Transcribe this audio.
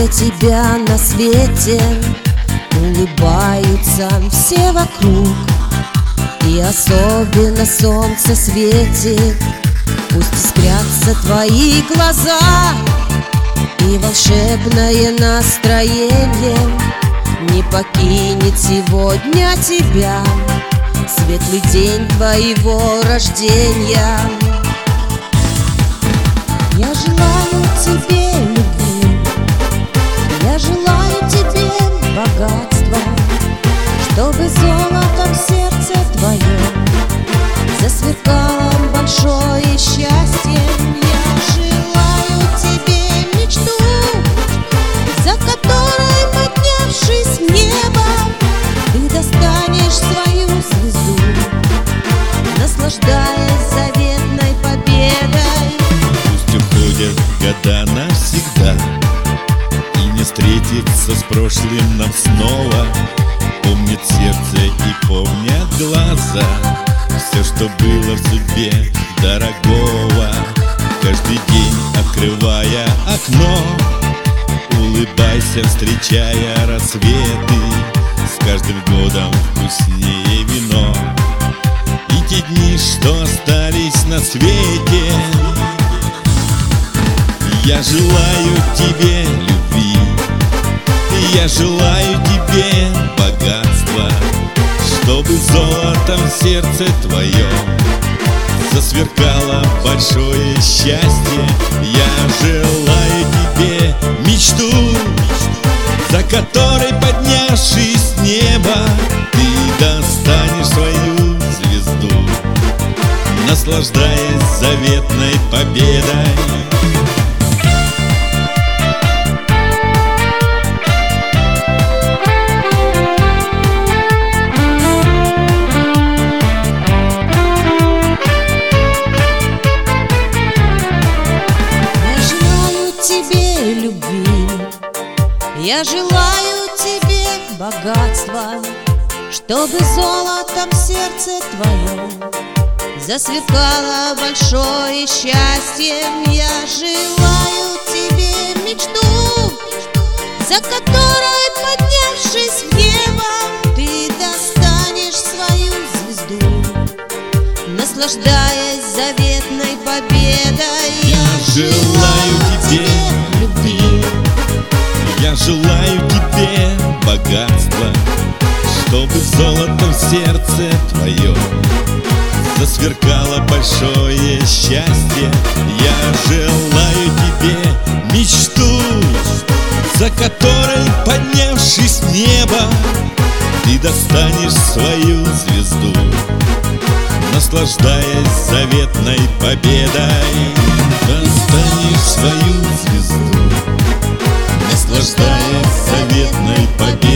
тебя на свете, улыбаются все вокруг, и особенно солнце светит. Пусть искрятся твои глаза, и волшебное настроение не покинет сегодня тебя. Светлый день твоего рождения. Я желаю тебе любви, я желаю тебе богатства, чтобы золотом сердце твое засверкало большое счастье. Я желаю тебе мечту, за которой, поднявшись в небо, ты достанешь свою звезду, наслаждаясь заветной победой. Пусть уходят года навсегда, и не встретиться с прошлым нам снова. Помнит сердце и помнят глаза все, что было в судьбе дорогого. Каждый день, открывая окно, улыбайся, встречая рассветы. С каждым годом вкуснее вино и те дни, что остались на свете. Я желаю тебе любви, я желаю тебе богатства, чтобы золотом сердце твое засверкало большое счастье. Я желаю тебе мечту, за которой, поднявшись с неба, ты достанешь свою звезду, наслаждаясь заветной победой. Я желаю тебе богатства, чтобы золотом сердце твое засверкало большое счастье. Я желаю тебе мечту, за которой, поднявшись в небо, ты достанешь свою звезду, наслаждаясь заветной победой. Я желаю тебе любви, я желаю тебе богатства, чтобы золотом сердце твое засверкало большое счастье. Я желаю тебе мечту, за которой, поднявшись в небо, ты достанешь свою звезду, наслаждаясь заветной победой. Достанешь свою звезду, наслаждаясь заветной победой.